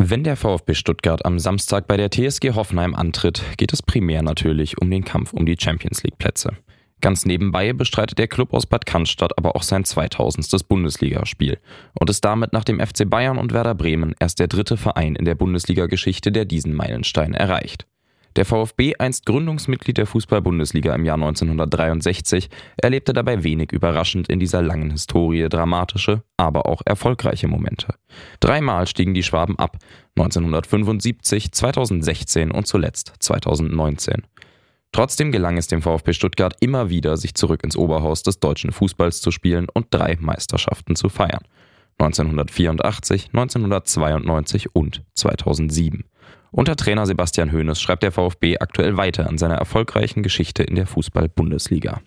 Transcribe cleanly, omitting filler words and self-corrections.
Wenn der VfB Stuttgart am Samstag bei der TSG Hoffenheim antritt, geht es primär natürlich um den Kampf um die Champions-League-Plätze. Ganz nebenbei bestreitet der Klub aus Bad Cannstatt aber auch sein 2000. Bundesligaspiel und ist damit nach dem FC Bayern und Werder Bremen erst der dritte Verein in der Bundesliga-Geschichte, der diesen Meilenstein erreicht. Der VfB, einst Gründungsmitglied der Fußball-Bundesliga im Jahr 1963, erlebte dabei wenig überraschend in dieser langen Historie dramatische, aber auch erfolgreiche Momente. Dreimal stiegen die Schwaben ab, 1975, 2016 und zuletzt 2019. Trotzdem gelang es dem VfB Stuttgart immer wieder, sich zurück ins Oberhaus des deutschen Fußballs zu spielen und 3 Meisterschaften zu feiern. 1984, 1992 und 2007. Unter Trainer Sebastian Hoeneß schreibt der VfB aktuell weiter an seiner erfolgreichen Geschichte in der Fußball-Bundesliga.